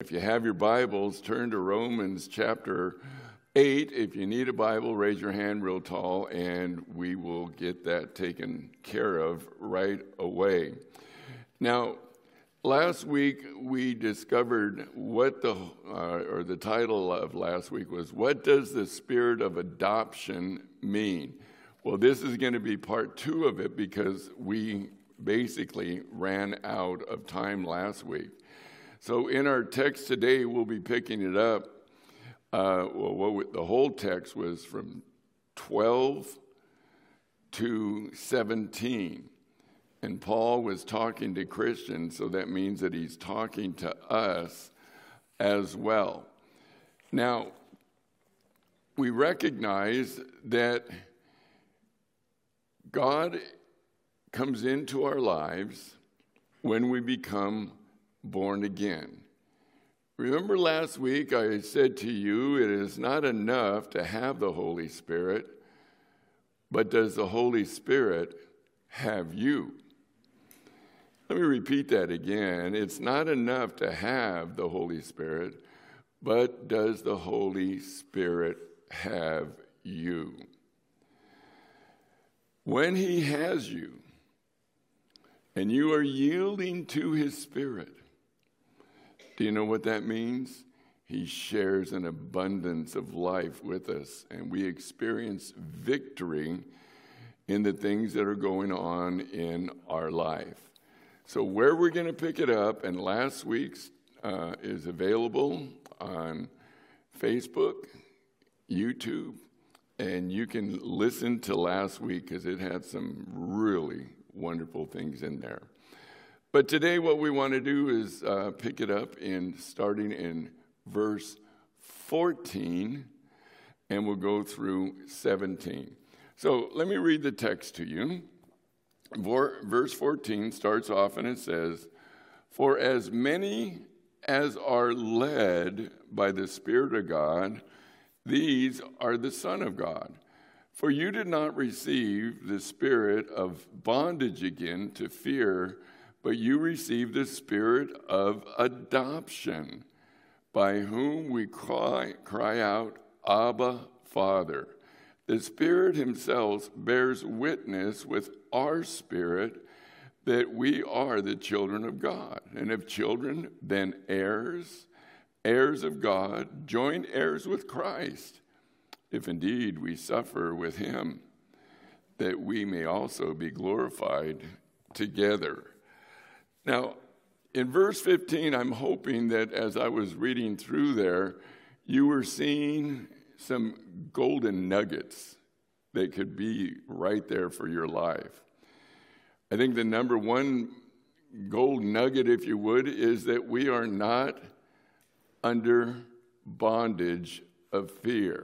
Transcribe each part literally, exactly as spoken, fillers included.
If you have your Bibles, turn to Romans chapter eight. If you need a Bible, raise your hand real tall, and we will get that taken care of right away. Now, last week we discovered what the, uh, or the title of last week was, What Does the Spirit of Adoption Mean? Well, this is going to be part two of it because we basically ran out of time last week. So in our text today, we'll be picking it up. Uh, well, what the whole text was from twelve to seventeen. And Paul was talking to Christians, so that means that he's talking to us as well. Now, we recognize that God comes into our lives when we become born again. Remember last week I said to you, it is not enough to have the Holy Spirit, but does the Holy Spirit have you? Let me repeat that again. It's not enough to have the Holy Spirit, but does the Holy Spirit have you? When he has you, and you are yielding to his Spirit, do you know what that means? He shares an abundance of life with us, and we experience victory in the things that are going on in our life. So where we're going to pick it up, and last week's uh, is available on Facebook, YouTube, and you can listen to last week because it had some really wonderful things in there. But today what we want to do is uh, pick it up in starting in verse fourteen, and we'll go through seventeen. So let me read the text to you. Verse fourteen starts off and it says, "For as many as are led by the Spirit of God, these are the Son of God. For you did not receive the spirit of bondage again to fear, but you received the spirit of adoption, by whom we cry, cry out, Abba, Father. The Spirit himself bears witness with our spirit that we are the children of God. And if children, then heirs, heirs of God, joint heirs with Christ, if indeed we suffer with him, that we may also be glorified together." Now, in verse fifteen, I'm hoping that as I was reading through there, you were seeing some golden nuggets that could be right there for your life. I think the number one gold nugget, if you would, is that we are not under bondage of fear.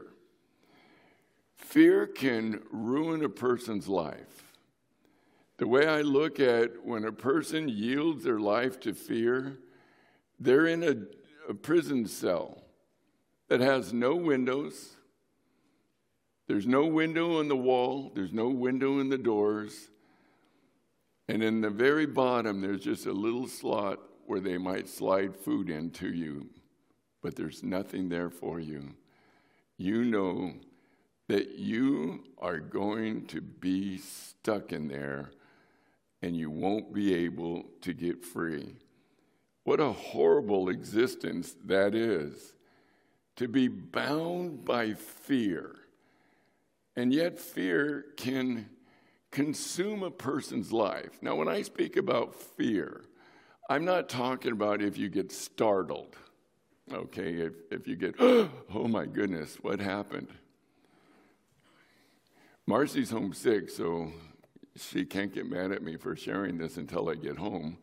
Fear can ruin a person's life. The way I look at when a person yields their life to fear, they're in a, a prison cell that has no windows. There's no window on the wall. There's no window in the doors. And in the very bottom, there's just a little slot where they might slide food into you. But there's nothing there for you. You know that you are going to be stuck in there and you won't be able to get free. What a horrible existence that is, to be bound by fear. And yet fear can consume a person's life. Now, when I speak about fear, I'm not talking about if you get startled. Okay, if, if you get, oh my goodness, what happened? Marcy's home sick, so she can't get mad at me for sharing this until I get home.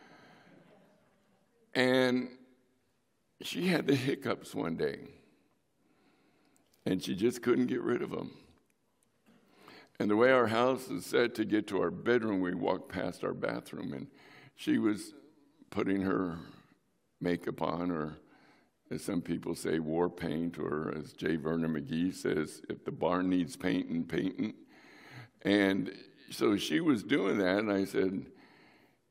And she had the hiccups one day, and she just couldn't get rid of them. And the way our house is set to get to our bedroom, we walked past our bathroom, and she was putting her makeup on, or as some people say, war paint, or as J. Vernon McGee says, if the barn needs painting, painting. And so she was doing that, and I said,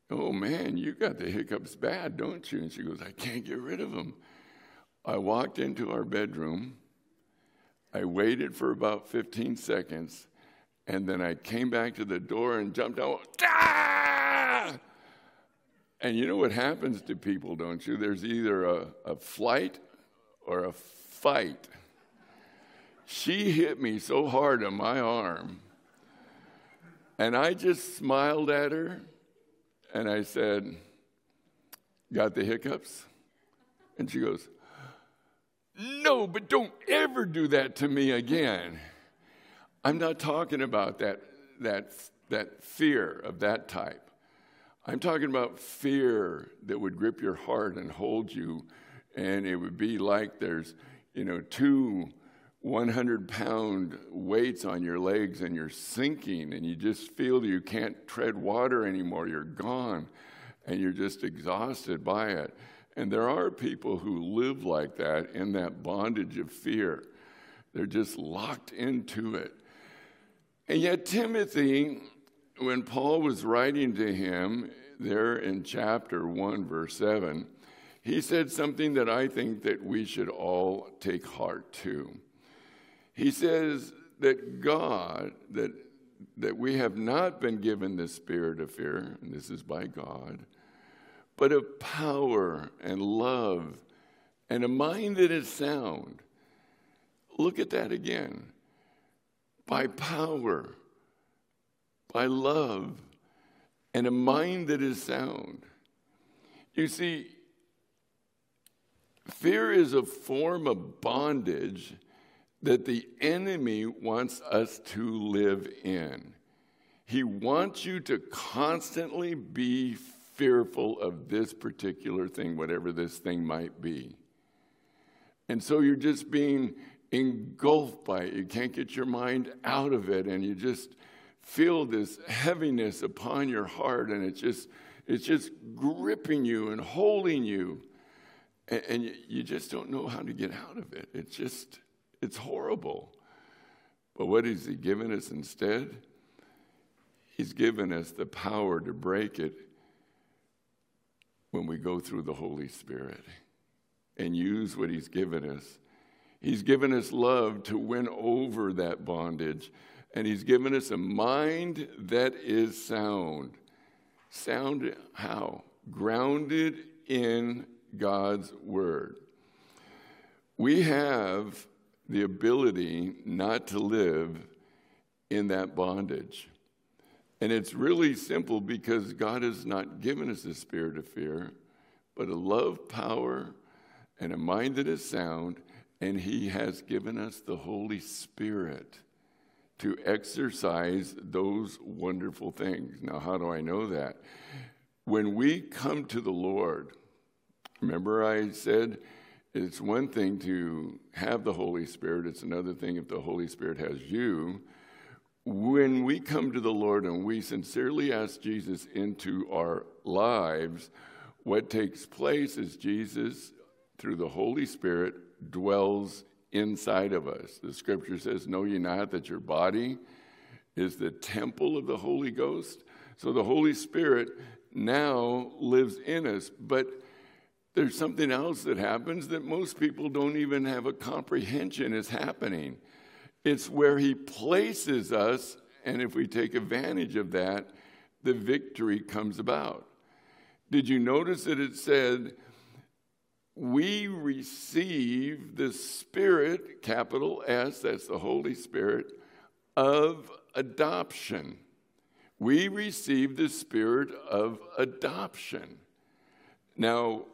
oh, man, you got the hiccups bad, don't you? And she goes, I can't get rid of them. I walked into our bedroom. I waited for about fifteen seconds, and then I came back to the door and jumped out. Ah! And you know what happens to people, don't you? There's either a, a flight or a fight. She hit me so hard on my arm, and I just smiled at her, and I said, got the hiccups? And she goes, no, but don't ever do that to me again. I'm not talking about that, that, that fear of that type. I'm talking about fear that would grip your heart and hold you, and it would be like there's, you know, two hundred pound weights on your legs and you're sinking and you just feel that you can't tread water anymore. You're gone and you're just exhausted by it. And there are people who live like that in that bondage of fear. They're just locked into it. And yet Timothy, when Paul was writing to him there in chapter one, verse seven, he said something that I think that we should all take heart to. He says that God, that, that we have not been given the spirit of fear, and this is by God, but of power and love and a mind that is sound. Look at that again. By power, by love, and a mind that is sound. You see, fear is a form of bondage that the enemy wants us to live in. He wants you to constantly be fearful of this particular thing, whatever this thing might be. And so you're just being engulfed by it. You can't get your mind out of it, and you just feel this heaviness upon your heart, and it's just it's just gripping you and holding you, and, and you, you just don't know how to get out of it. It's just, it's horrible. But what has he given us instead? He's given us the power to break it when we go through the Holy Spirit and use what he's given us. He's given us love to win over that bondage, and he's given us a mind that is sound. Sound how? Grounded in God's word. We have the ability not to live in that bondage. And it's really simple because God has not given us a spirit of fear, but a love, power, and a mind that is sound, and he has given us the Holy Spirit to exercise those wonderful things. Now, how do I know that? When we come to the Lord, remember I said it's one thing to have the Holy Spirit, it's another thing if the Holy Spirit has you. When we come to the Lord and we sincerely ask Jesus into our lives, what takes place is Jesus, through the Holy Spirit, dwells inside of us. The scripture says, know ye not that your body is the temple of the Holy Ghost? So the Holy Spirit now lives in us. But there's something else that happens that most people don't even have a comprehension is happening. It's where he places us, and if we take advantage of that, the victory comes about. Did you notice that it said, we receive the Spirit, capital S, that's the Holy Spirit, of adoption. We receive the Spirit of adoption. Now,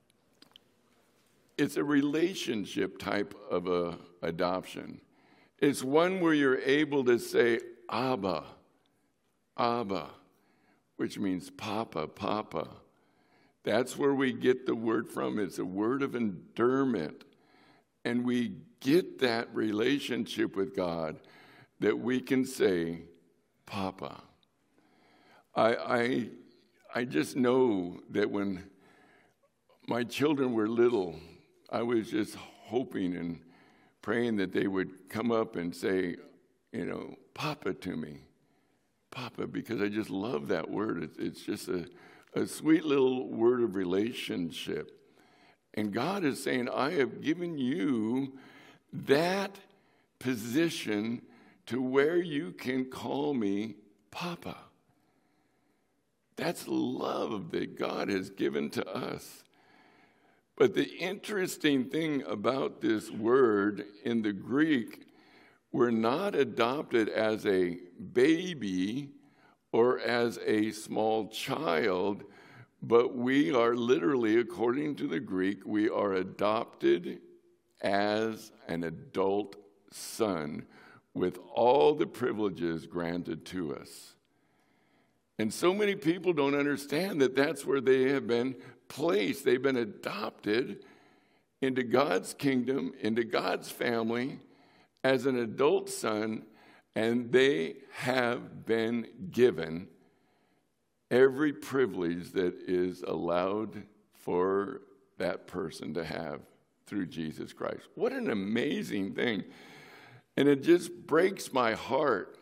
it's a relationship type of a adoption. It's one where you're able to say, Abba, Abba, which means Papa, Papa. That's where we get the word from. It's a word of endearment. And we get that relationship with God that we can say, Papa. I, I, I just know that when my children were little, I was just hoping and praying that they would come up and say, you know, Papa to me. Papa, because I just love that word. It's, it's just a, a sweet little word of relationship. And God is saying, I have given you that position to where you can call me Papa. That's love that God has given to us. But the interesting thing about this word in the Greek, we're not adopted as a baby or as a small child, but we are literally, according to the Greek, we are adopted as an adult son with all the privileges granted to us. And so many people don't understand that that's where they have been placed. They've been adopted into God's kingdom, into God's family as an adult son, and they have been given every privilege that is allowed for that person to have through Jesus Christ. What an amazing thing. And it just breaks my heart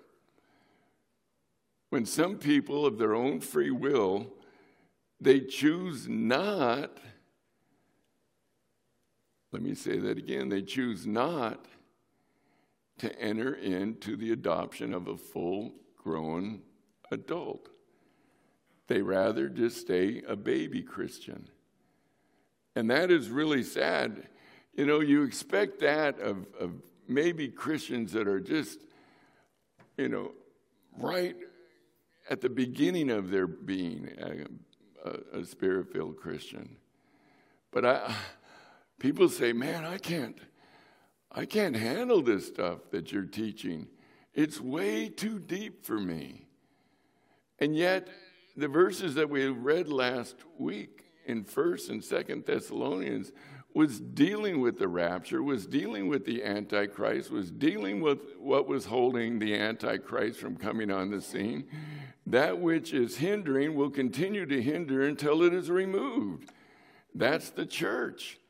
when some people of their own free will, they choose not, let me say that again, they choose not to enter into the adoption of a full-grown adult. They rather just stay a baby Christian. And that is really sad. You know, you expect that of, of maybe Christians that are just, you know, right at the beginning of their being a, a, a spirit-filled Christian. But I, people say, man, I can't, I can't handle this stuff that you're teaching. It's way too deep for me. And yet, the verses that we read last week in First and Second Thessalonians was dealing with the rapture, was dealing with the Antichrist, was dealing with what was holding the Antichrist from coming on the scene. That which is hindering will continue to hinder until it is removed. That's the church.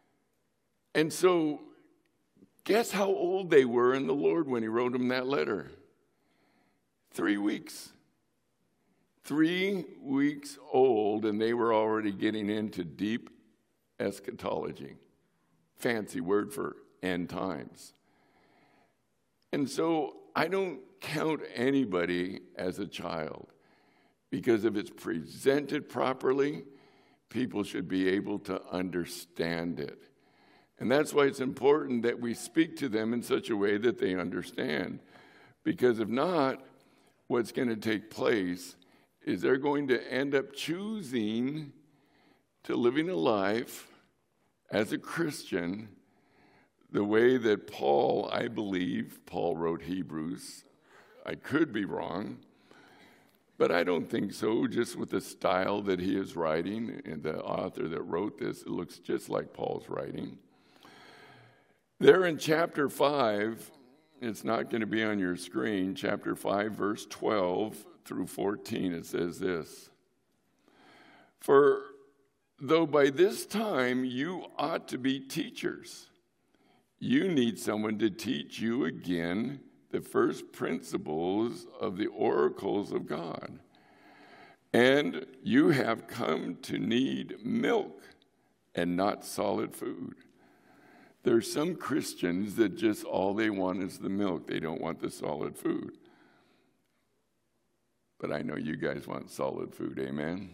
And so, guess how old they were in the Lord when he wrote them that letter? Three weeks. Three weeks old, and they were already getting into deep eschatology. Fancy word for end times. And so I don't count anybody as a child, because if it's presented properly, people should be able to understand it. And that's why it's important that we speak to them in such a way that they understand. Because if not, what's going to take place is they're going to end up choosing to living a life as a Christian the way that Paul, I believe, Paul wrote Hebrews. I could be wrong, but I don't think so. Just with the style that he is writing, and the author that wrote this, it looks just like Paul's writing. There in chapter five, it's not going to be on your screen, chapter five, verse twelve through fourteen, it says this. For though by this time you ought to be teachers, you need someone to teach you again the first principles of the oracles of God. And you have come to need milk and not solid food. There's some Christians that just all they want is the milk. They don't want the solid food. But I know you guys want solid food, amen?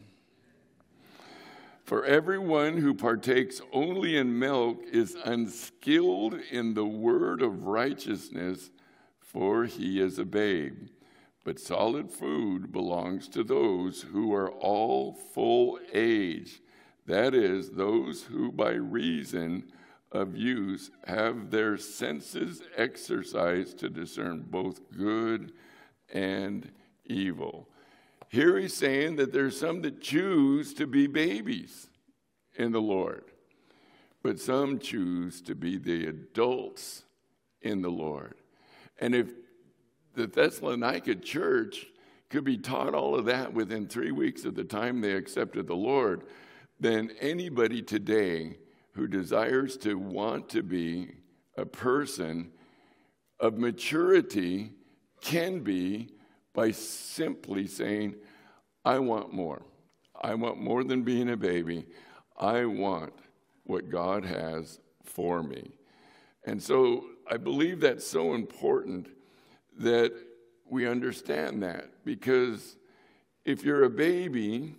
For everyone who partakes only in milk is unskilled in the word of righteousness, for he is a babe. But solid food belongs to those who are all full age, that is, those who by reason of use have their senses exercised to discern both good and evil. Here he's saying that there's some that choose to be babies in the Lord, but some choose to be the adults in the Lord. And if the Thessalonica church could be taught all of that within three weeks of the time they accepted the Lord, then anybody today who desires to want to be a person of maturity can be by simply saying, I want more. I want more than being a baby. I want what God has for me. And so I believe that's so important that we understand that, because if you're a baby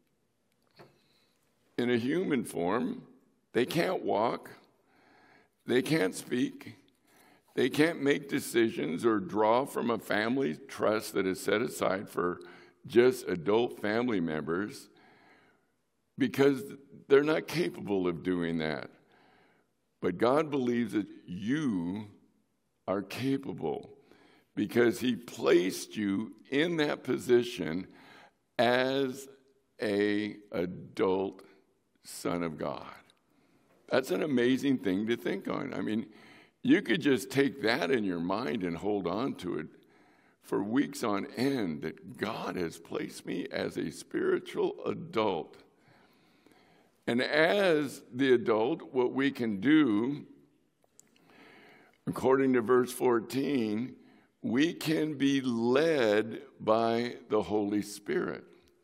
in a human form, they can't walk, they can't speak, they can't make decisions or draw from a family trust that is set aside for just adult family members, because they're not capable of doing that. But God believes that you are capable, because he placed you in that position as an adult son of God. That's an amazing thing to think on. I mean, you could just take that in your mind and hold on to it for weeks on end, that God has placed me as a spiritual adult. And as the adult, what we can do, according to verse fourteen, we can be led by the Holy Spirit.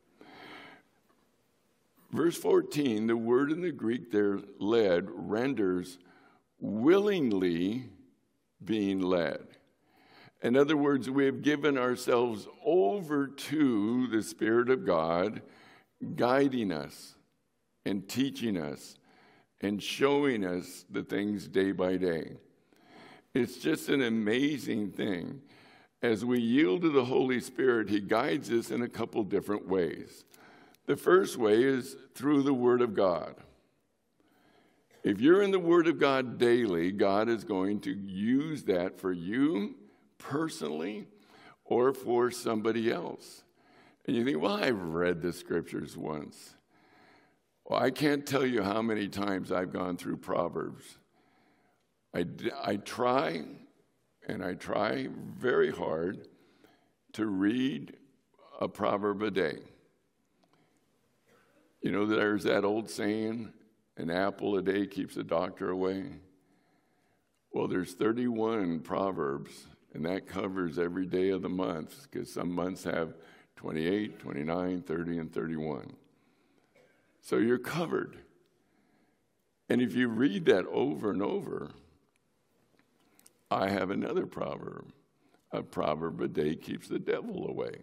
Verse fourteen, the word in the Greek there, led, renders willingly being led. In other words, we have given ourselves over to the Spirit of God, guiding us and teaching us and showing us the things day by day. It's just an amazing thing. As we yield to the Holy Spirit, he guides us in a couple different ways. The first way is through the Word of God. If you're in the Word of God daily, God is going to use that for you personally or for somebody else. And you think, well, I've read the scriptures once. Well, I can't tell you how many times I've gone through Proverbs. I, I try, and I try very hard to read a proverb a day. You know, there's that old saying, an apple a day keeps the doctor away. Well, there's thirty-one Proverbs, and that covers every day of the month, because some months have twenty-eight, twenty-nine, thirty, and thirty-one. So you're covered. And if you read that over and over, I have another proverb. A proverb a day keeps the devil away.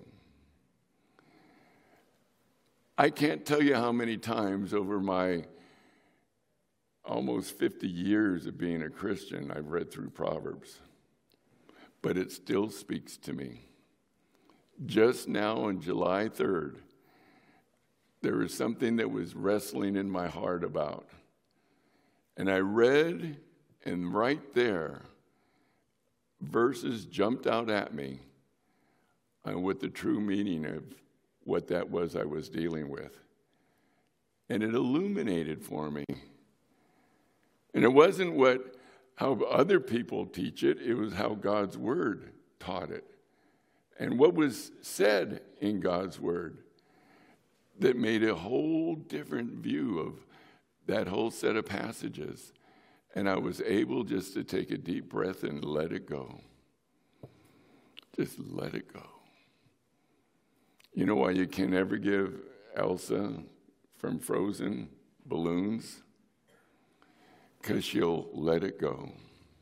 I can't tell you how many times over my almost fifty years of being a Christian I've read through Proverbs. But it still speaks to me. Just now on July third, there was something that was wrestling in my heart about. And I read, and right there, verses jumped out at me on what the true meaning of what that was I was dealing with. And it illuminated for me. And it wasn't what how other people teach it, it was how God's Word taught it. And what was said in God's Word that made a whole different view of that whole set of passages. And I was able just to take a deep breath and let it go. Just let it go. You know why you can never give Elsa from Frozen balloons? Because she'll let it go.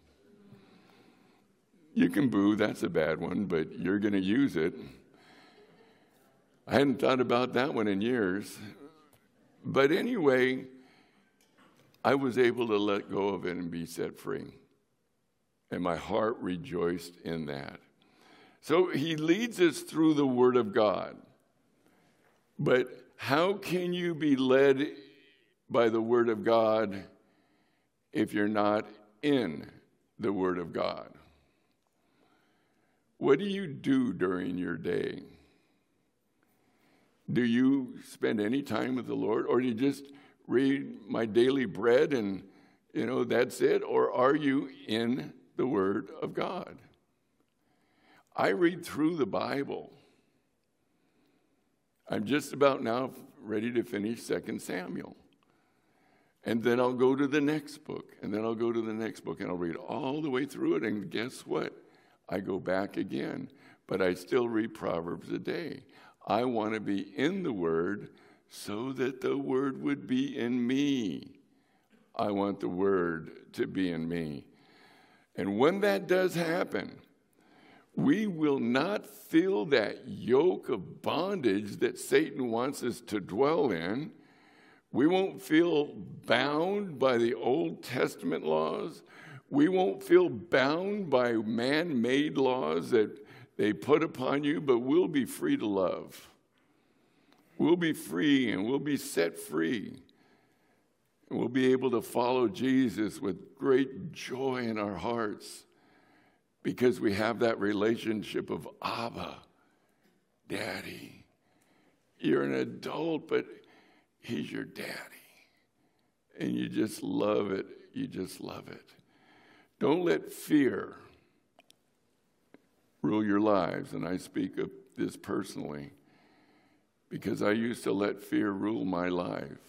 You can boo, that's a bad one, but you're going to use it. I hadn't thought about that one in years. But anyway, I was able to let go of it and be set free. And my heart rejoiced in that. So he leads us through the Word of God. But how can you be led by the Word of God if you're not in the Word of God? What do you do during your day? Do you spend any time with the Lord, or do you just read my daily bread and, you know, that's it? Or are you in the Word of God? I read through the Bible. I'm just about now ready to finish Second Samuel. And then I'll go to the next book, and then I'll go to the next book, and I'll read all the way through it, and guess what? I go back again, but I still read Proverbs a day. I want to be in the Word so that the Word would be in me. I want the Word to be in me. And when that does happen, we will not feel that yoke of bondage that Satan wants us to dwell in. We won't feel bound by the Old Testament laws. We won't feel bound by man-made laws that they put upon you, but we'll be free to love. We'll be free and we'll be set free. And we'll be able to follow Jesus with great joy in our hearts because we have that relationship of Abba, Daddy. You're an adult, but He's your daddy. And you just love it. You just love it. Don't let fear rule your lives. And I speak of this personally because I used to let fear rule my life.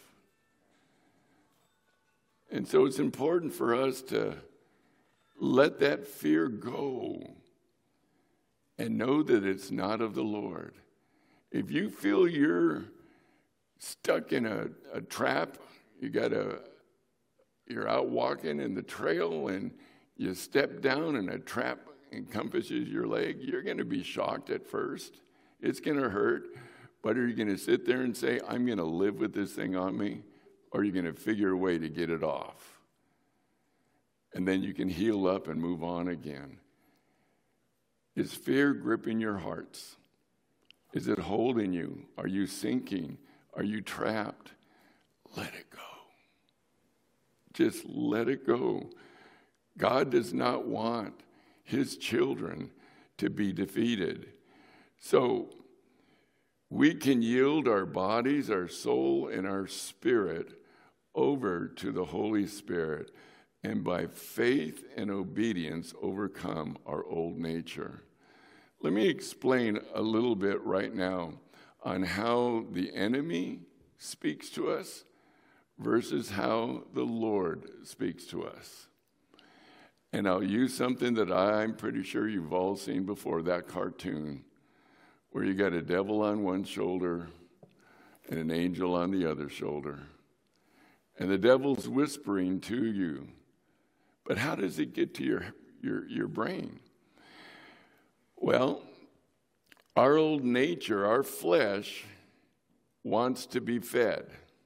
And so it's important for us to let that fear go and know that it's not of the Lord. If you feel you're stuck in a, a trap, you got a, you're out walking in the trail and you step down and a trap encompasses your leg, you're going to be shocked at first. It's going to hurt. But are you going to sit there and say, I'm going to live with this thing on me? Or are you going to figure a way to get it off? And then you can heal up and move on again. Is fear gripping your hearts? Is it holding you? Are you sinking? Are you trapped? Let it go. Just let it go. God does not want His children to be defeated. So we can yield our bodies, our soul, and our spirit over to the Holy Spirit, and by faith and obedience overcome our old nature. Let me explain a little bit right now on how the enemy speaks to us versus how the Lord speaks to us. And I'll use something that I'm pretty sure you've all seen before, that cartoon, where you got a devil on one shoulder and an angel on the other shoulder. And the devil's whispering to you. But how does it get to your, your, your brain? Well, our old nature, our flesh, wants to be fed.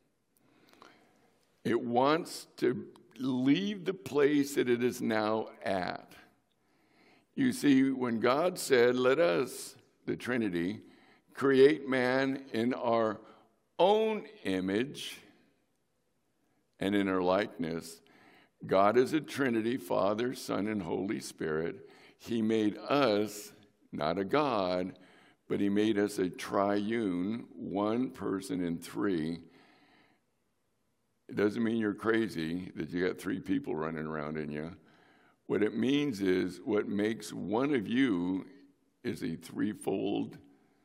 It wants to leave the place that it is now at. You see, when God said, let us, the Trinity, create man in our own image and in our likeness, God is a Trinity, Father, Son, and Holy Spirit. He made us, not a God, but He made us a triune, one person in three. It doesn't mean you're crazy that you got three people running around in you. What it means is what makes one of you is a threefold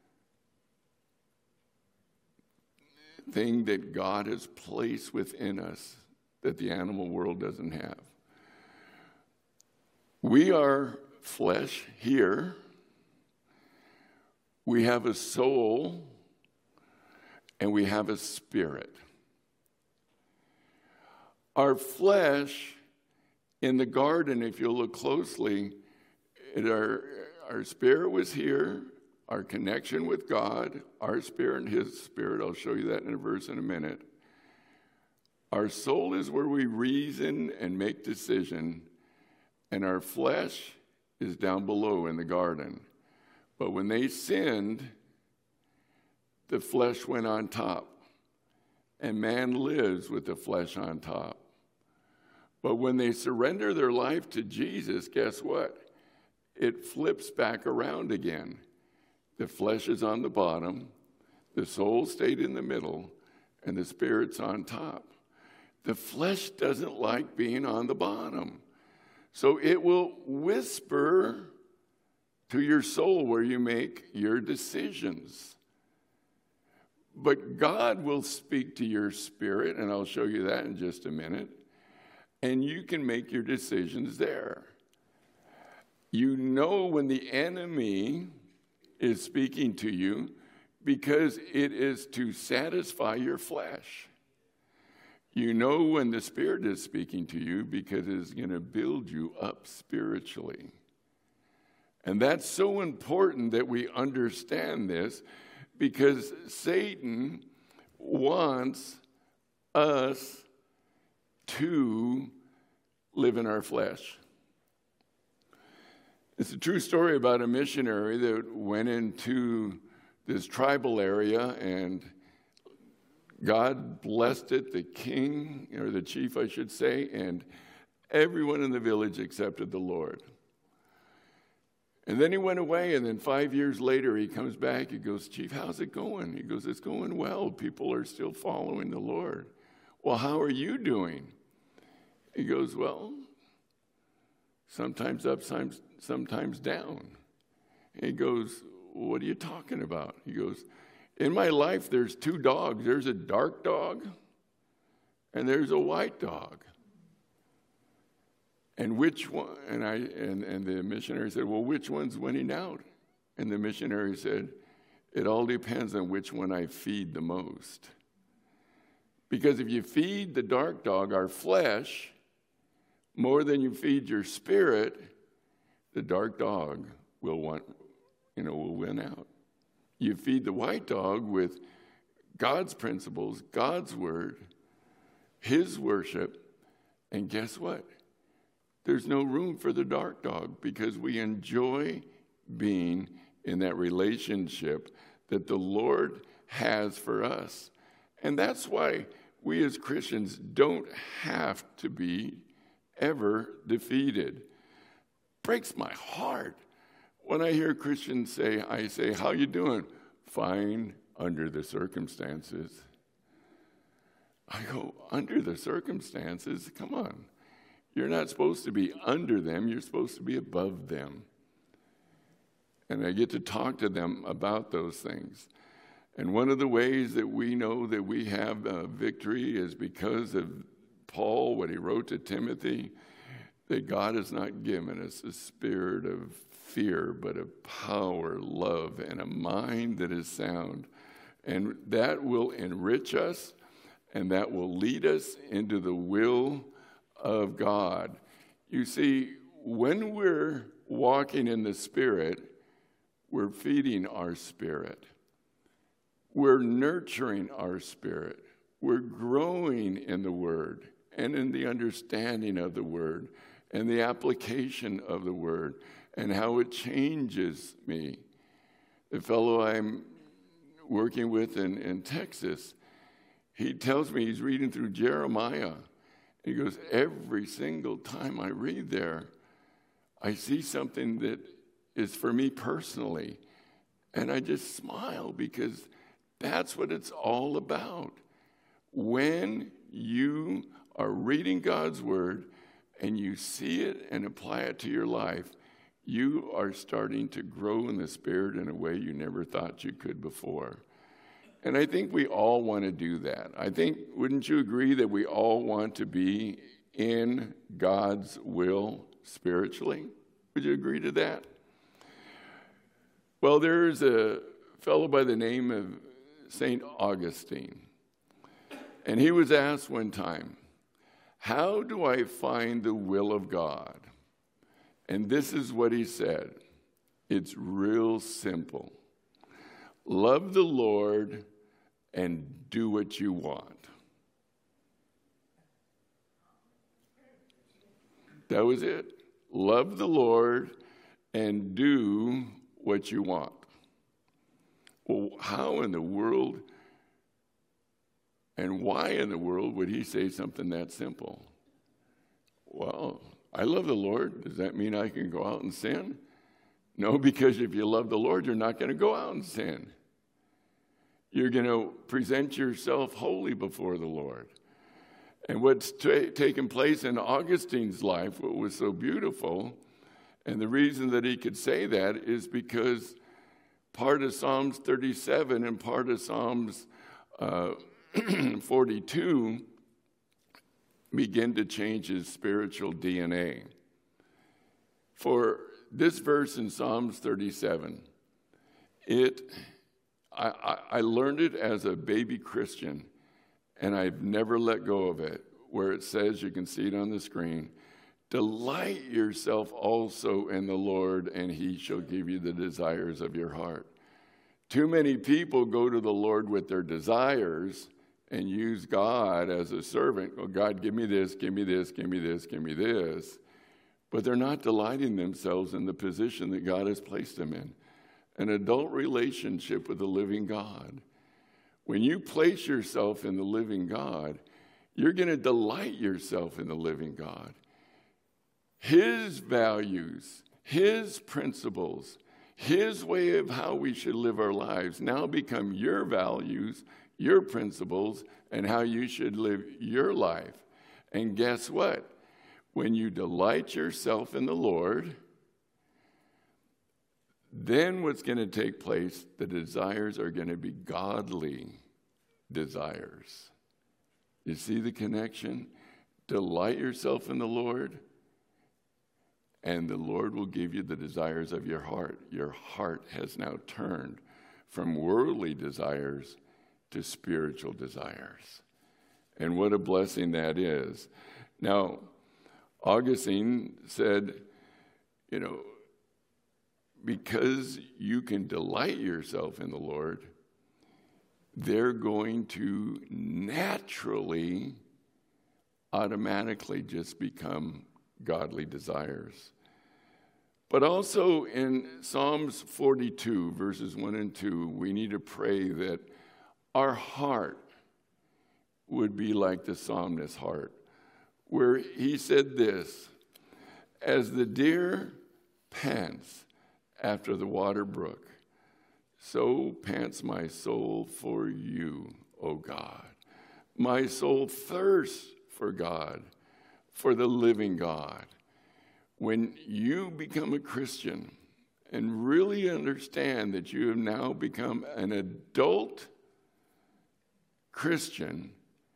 thing that God has placed within us that the animal world doesn't have. We are flesh here. We have a soul, and we have a spirit. Our flesh in the garden, if you'll look closely, it, our, our spirit was here, our connection with God, our spirit and His spirit. I'll show you that in a verse in a minute. Our soul is where we reason and make decision, and our flesh is down below in the garden. But when they sinned, the flesh went on top, and man lives with the flesh on top. But when they surrender their life to Jesus, guess what? It flips back around again. The flesh is on the bottom, the soul stayed in the middle, and the spirit's on top. The flesh doesn't like being on the bottom. So it will whisper to your soul where you make your decisions. But God will speak to your spirit, and I'll show you that in just a minute, and you can make your decisions there. You know when the enemy is speaking to you because it is to satisfy your flesh. You know when the Spirit is speaking to you because it's going to build you up spiritually. And that's so important that we understand this, because Satan wants us to live in our flesh. It's a true story about a missionary that went into this tribal area, and God blessed it, the king, or the chief, I should say, and everyone in the village accepted the Lord. And then he went away, and then five years later he comes back. He goes, "Chief, how's it going?" He goes, "It's going well. People are still following the Lord." "Well, how are you doing?" He goes, "Well, sometimes up, sometimes, sometimes down." He goes, "What are you talking about?" He goes, "In my life, there's two dogs. There's a dark dog, and there's a white dog. And which one?" And I and, and the missionary said, "Well, which one's winning out?" And the missionary said, "It all depends on which one I feed the most. Because if you feed the dark dog, our flesh, more than you feed your spirit, the dark dog will want, you know, will win out. You feed the white dog with God's principles, God's word, his worship, and guess what? There's no room for the dark dog, because we enjoy being in that relationship that the Lord has for us. And that's why we as Christians don't have to be ever defeated. Breaks my heart when I hear Christians say, I say, "How you doing?" "Fine, under the circumstances." I go, "Under the circumstances? Come on. You're not supposed to be under them. You're supposed to be above them." And I get to talk to them about those things. And one of the ways that we know that we have uh, victory is because of Paul, what he wrote to Timothy, that God has not given us a spirit of fear, but of power, love, and a mind that is sound. And that will enrich us, and that will lead us into the will of God. You see, when we're walking in the Spirit, we're feeding our spirit. We're nurturing our spirit. We're growing in the Word and in the understanding of the Word and the application of the Word and how it changes me. The fellow I'm working with in, in Texas, he tells me he's reading through Jeremiah. He goes, "Every single time I read there, I see something that is for me personally." And I just smile, because that's what it's all about. When you are reading God's Word and you see it and apply it to your life, you are starting to grow in the Spirit in a way you never thought you could before. And I think we all want to do that. I think, wouldn't you agree that we all want to be in God's will spiritually? Would you agree to that? Well, there's a fellow by the name of Saint Augustine. And he was asked one time, "How do I find the will of God?" And this is what he said. It's real simple. Love the Lord and do what you want. That was it. Love the Lord and do what you want. Well, how in the world and why in the world would he say something that simple? Well, I love the Lord. Does that mean I can go out and sin? No, because if you love the Lord, you're not going to go out and sin. You're going to present yourself holy before the Lord. And what's t- taken place in Augustine's life, what was so beautiful, and the reason that he could say that is because part of Psalms thirty-seven and part of Psalms uh, forty-two begin to change his spiritual D N A. For this verse in Psalms thirty-seven, it, I, I, I learned it as a baby Christian, and I've never let go of it, where it says, you can see it on the screen, delight yourself also in the Lord, and he shall give you the desires of your heart. Too many people go to the Lord with their desires and use God as a servant. Oh, God, give me this, give me this, give me this, give me this. But they're not delighting themselves in the position that God has placed them in. An adult relationship with the living God. When you place yourself in the living God, you're going to delight yourself in the living God. His values, his principles, his way of how we should live our lives now become your values, your principles, and how you should live your life. And guess what? When you delight yourself in the Lord, then what's going to take place, the desires are going to be godly desires. You see the connection? Delight yourself in the Lord, and the Lord will give you the desires of your heart. Your heart has now turned from worldly desires to spiritual desires. And what a blessing that is. Now, Augustine said, you know, because you can delight yourself in the Lord, they're going to naturally, automatically just become godly desires. But also in Psalms forty-two, verses one and two, we need to pray that our heart would be like the psalmist's heart, where he said this, as the deer pants after the water brook, so pants my soul for you, O God. My soul thirsts for God, for the living God. When you become a Christian and really understand that you have now become an adult Christian,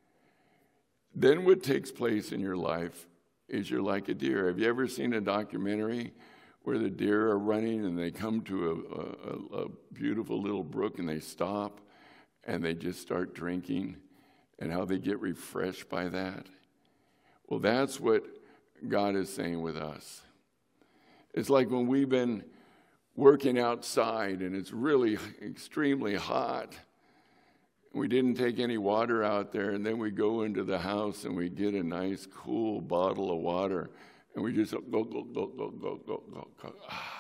then what takes place in your life is you're like a deer. Have you ever seen a documentary where the deer are running and they come to a, a, a beautiful little brook and they stop and they just start drinking, and how they get refreshed by that? Well, that's what God is saying with us. It's like when we've been working outside and it's really extremely hot. We didn't take any water out there, and then we go into the house and we get a nice cool bottle of water, and we just go, go, go, go, go, go, go, go, go.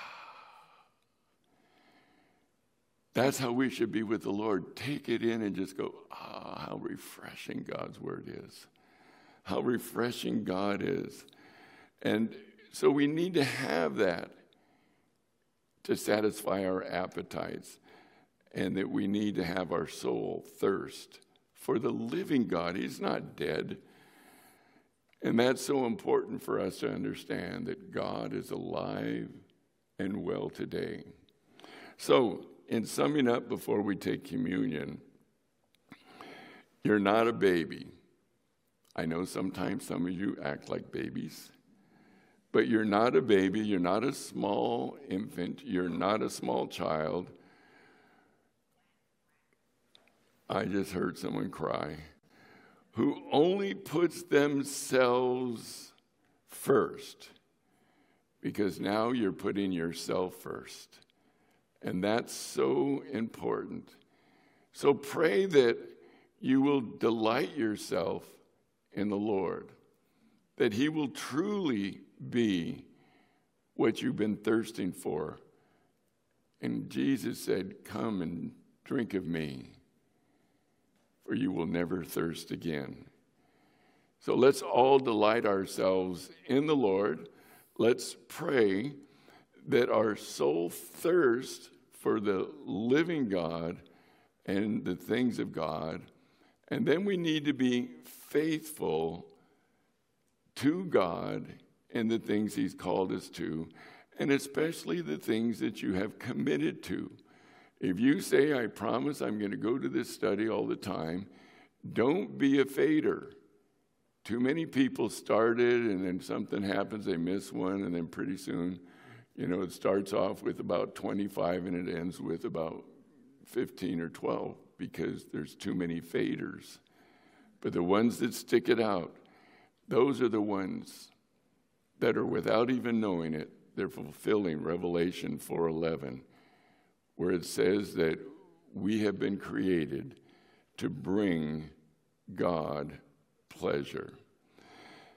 That's how we should be with the Lord. Take it in and just go, ah, how refreshing God's word is. How refreshing God is. And so we need to have that to satisfy our appetites, and that we need to have our soul thirst for the living God. He's not dead. And that's so important for us to understand, that God is alive and well today. So, in summing up before we take communion, you're not a baby. I know sometimes some of you act like babies, but you're not a baby. You're not a small infant. You're not a small child. I just heard someone cry, who only puts themselves first, because now you're putting yourself first. And that's so important. So pray that you will delight yourself in the Lord, that he will truly be what you've been thirsting for. And Jesus said, come and drink of me, for you will never thirst again. So let's all delight ourselves in the Lord. Let's pray that our soul thirsts for the living God and the things of God. And then we need to be faithful to God in the things he's called us to, and especially the things that you have committed to. If you say, I promise I'm going to go to this study all the time, don't be a fader. Too many people started, and then something happens, they miss one, and then pretty soon, you know, it starts off with about twenty-five and it ends with about fifteen or twelve because there's too many faders. But the ones that stick it out, those are the ones that are, without even knowing it, they're fulfilling Revelation four eleven, where it says that we have been created to bring God pleasure.